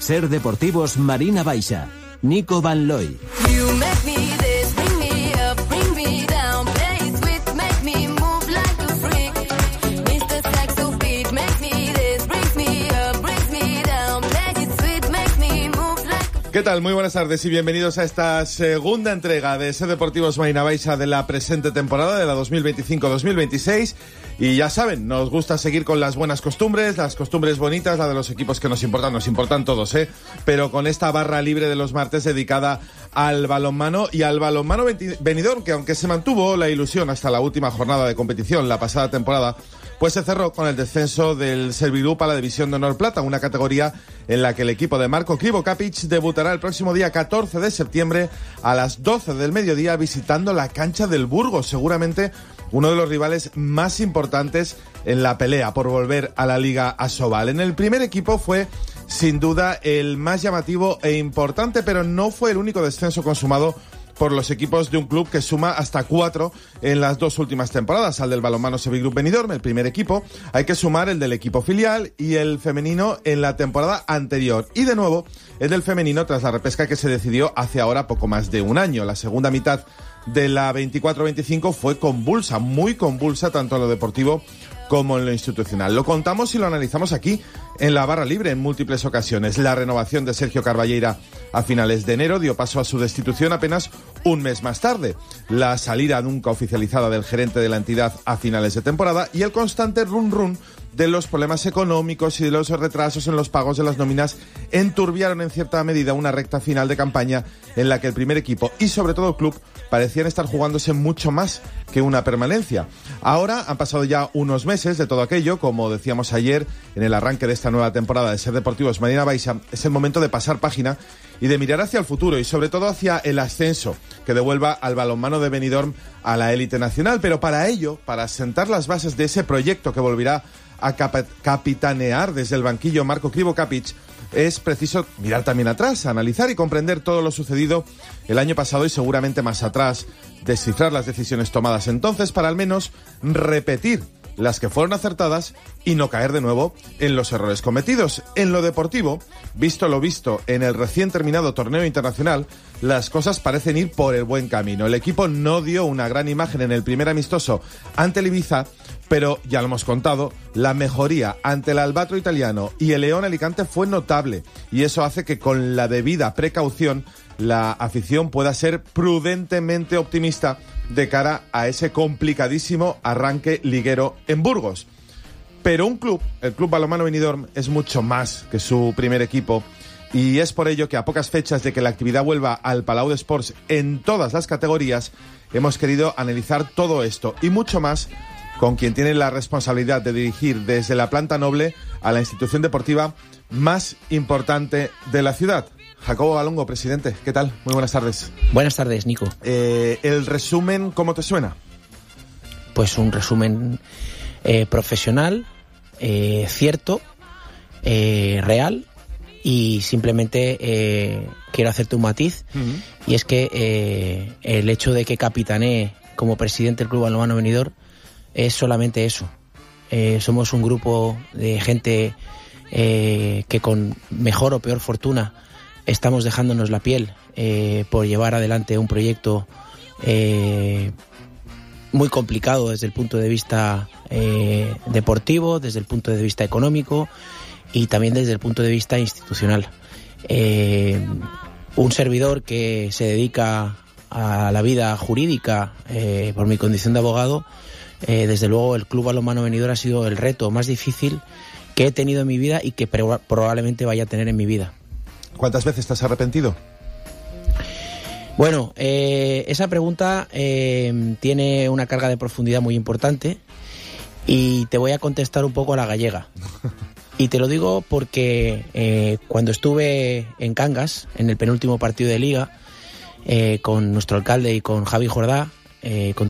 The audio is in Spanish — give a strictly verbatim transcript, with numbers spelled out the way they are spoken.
Ser Deportivos Marina Baixa. Nico Van Looy. ¿Qué tal? Muy buenas tardes y bienvenidos a esta segunda entrega de Ser Deportivos Marina Baixa de la presente temporada de la dos mil veinticinco dos mil veintiséis. Y ya saben, nos gusta seguir con las buenas costumbres, las costumbres bonitas, la de los equipos que nos importan, nos importan todos, ¿eh? Pero con esta barra libre de los martes dedicada al balonmano y al balonmano Benidorm, que aunque se mantuvo la ilusión hasta la última jornada de competición la pasada temporada, pues se cerró con el descenso del Servigroup a la División de Honor Plata, una categoría en la que el equipo de Marko Krivokapic debutará el próximo día catorce de septiembre a las doce del mediodía visitando la cancha del Burgos, seguramente uno de los rivales más importantes en la pelea por volver a la Liga Asobal. En el primer equipo fue sin duda el más llamativo e importante, pero no fue el único descenso consumado por los equipos de un club que suma hasta cuatro en las dos últimas temporadas. Al del balonmano Servigroup Benidorm, el primer equipo, hay que sumar el del equipo filial y el femenino en la temporada anterior. Y de nuevo, el del femenino tras la repesca que se decidió hace ahora poco más de un año. La segunda mitad de la veinticuatro veinticinco fue convulsa, muy convulsa, tanto en lo deportivo como en lo institucional. Lo contamos y lo analizamos aquí en la barra libre en múltiples ocasiones. La renovación de Sergio Carballeira a finales de enero dio paso a su destitución apenas un mes más tarde. La salida nunca oficializada del gerente de la entidad a finales de temporada y el constante run run de los problemas económicos y de los retrasos en los pagos de las nóminas enturbiaron en cierta medida una recta final de campaña en la que el primer equipo y sobre todo el club parecían estar jugándose mucho más que una permanencia. Ahora han pasado ya unos meses de todo aquello, como decíamos ayer en el arranque de esta nueva temporada de Ser Deportivos Marina Baixa, es el momento de pasar página y de mirar hacia el futuro y sobre todo hacia el ascenso que devuelva al balonmano de Benidorm a la élite nacional, pero para ello, para sentar las bases de ese proyecto que volverá a cap- capitanear desde el banquillo Marko Krivokapic, es preciso mirar también atrás, analizar y comprender todo lo sucedido el año pasado y seguramente más atrás, descifrar las decisiones tomadas entonces para al menos repetir las que fueron acertadas y no caer de nuevo en los errores cometidos. En lo deportivo, visto lo visto en el recién terminado torneo internacional, las cosas parecen ir por el buen camino. El equipo no dio una gran imagen en el primer amistoso ante el Ibiza, pero ya lo hemos contado, la mejoría ante el Albatro italiano y el León Alicante fue notable y eso hace que con la debida precaución la afición pueda ser prudentemente optimista de cara a ese complicadísimo arranque liguero en Burgos. Pero un club, el Club Balonmano Benidorm, es mucho más que su primer equipo y es por ello que a pocas fechas de que la actividad vuelva al Palau de Esports en todas las categorías, hemos querido analizar todo esto y mucho más con quien tiene la responsabilidad de dirigir desde la planta noble a la institución deportiva más importante de la ciudad. Jacobo Balongo, presidente, ¿qué tal? Muy buenas tardes. Buenas tardes, Nico. Eh, el resumen, ¿cómo te suena? Pues un resumen eh, profesional, eh, cierto, eh, real y simplemente eh, quiero hacerte un matiz uh-huh. y es que eh, el hecho de que capitanee como presidente del Club Balonmano Benidorm es solamente eso. Eh, somos un grupo de gente eh, que con mejor o peor fortuna estamos dejándonos la piel eh, por llevar adelante un proyecto eh, muy complicado desde el punto de vista eh, deportivo, desde el punto de vista económico y también desde el punto de vista institucional. Eh, un servidor que se dedica a la vida jurídica eh, por mi condición de abogado, eh, desde luego el Club Balonmano Benidorm ha sido el reto más difícil que he tenido en mi vida y que pre- probablemente vaya a tener en mi vida. ¿Cuántas veces te has arrepentido? Bueno, eh, esa pregunta eh, tiene una carga de profundidad muy importante y te voy a contestar un poco a la gallega. Y te lo digo porque eh, cuando estuve en Cangas, en el penúltimo partido de Liga, eh, con nuestro alcalde y con Javi Jordá, eh, con